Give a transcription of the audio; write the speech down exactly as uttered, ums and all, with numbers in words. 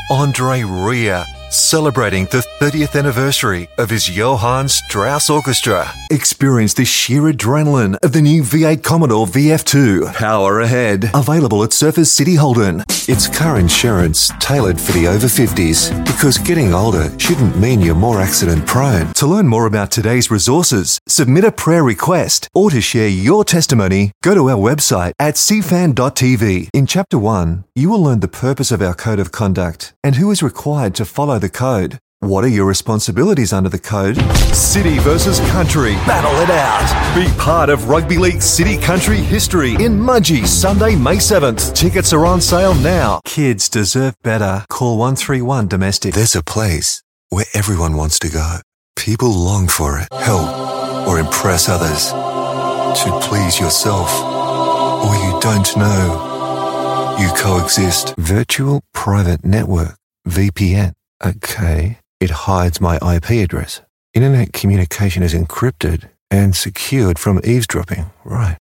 Andre Ria, celebrating the thirtieth anniversary of his Johann Strauss Orchestra. Experience the sheer adrenaline of the new V eight Commodore V F two. Power ahead. Available at Surfers City Holden. It's car insurance tailored for the over fifties, because getting older shouldn't mean you're more accident prone. To learn more about today's resources, submit a prayer request, or to share your testimony, go to our website at c fan dot t v. In Chapter one, you will learn the purpose of our Code of Conduct and who is required to follow the code. What are your responsibilities under the code? City versus country. Battle it out. Be part of Rugby League City Country history in Mudgee, Sunday, May seventh. Tickets are on sale now. Kids deserve better. Call one three one domestic. There's a place where everyone wants to go. People long for it. Help or impress others. To please yourself. Or you don't know. You coexist. Virtual Private Network. V P N. Okay. It hides my I P address. Internet communication is encrypted and secured from eavesdropping. Right.